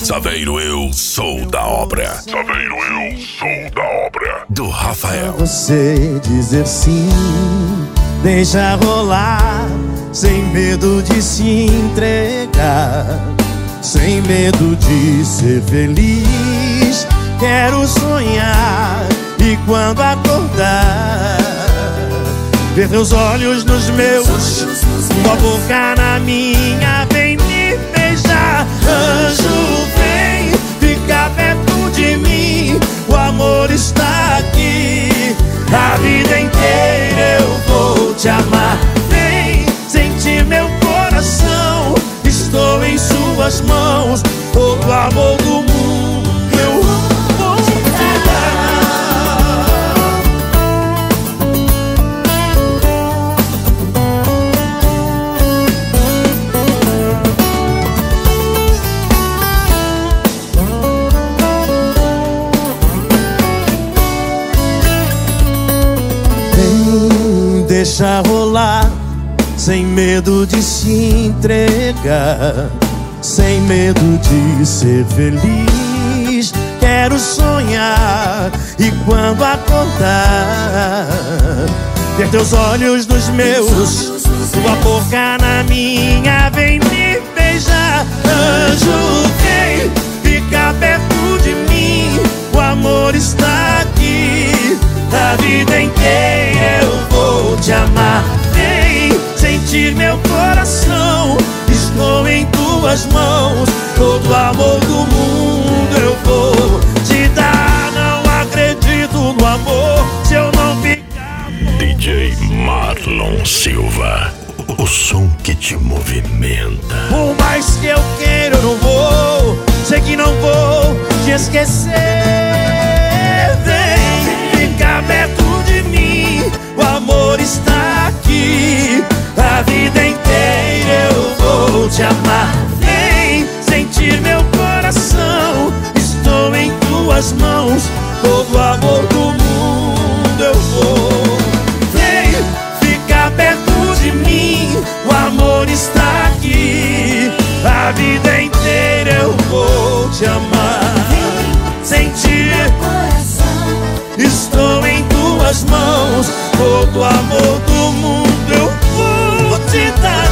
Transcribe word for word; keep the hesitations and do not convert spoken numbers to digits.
Saveiro, eu sou da obra. Saveiro, eu sou da obra. Do Rafael. Você dizer sim, deixa rolar, sem medo de se entregar, sem medo de ser feliz. Quero sonhar e quando acordar, ver teus olhos nos meus, tua boca na minha, vem me beijar. Anjo, vem ficar perto de mim, o amor está aqui, a vida inteira eu vou te amar. Vem sentir meu coração, estou em suas mãos, todo o amor do mundo eu vou te dar. Vem, deixa rolar, sem medo de se entregar, sem medo de ser feliz. Quero sonhar e quando acordar, ver teus olhos nos meus, tua boca na minha, vem me beijar. Anjo, vem ficar perto de mim, o amor está aqui, a vida inteira eu vou te amar. Vem sentir meu coração, estou em tuas mãos, todo o amor do mundo eu vou te dar. Não acredito no amor se eu não ficar. D J Marlon Silva, o som que te movimenta. Por mais que eu queira eu não vou, sei que não vou te esquecer. Vem ficar perto de mim, o amor está aqui, a vida inteira eu vou te amar. Vem sentir meu coração, estou em tuas mãos, todo o amor do mundo eu vou. Vem ficar perto de mim, o amor está aqui, a vida inteira eu vou te amar. Sentir estou em tuas mãos, todo o amor do mundo eu vou te dar.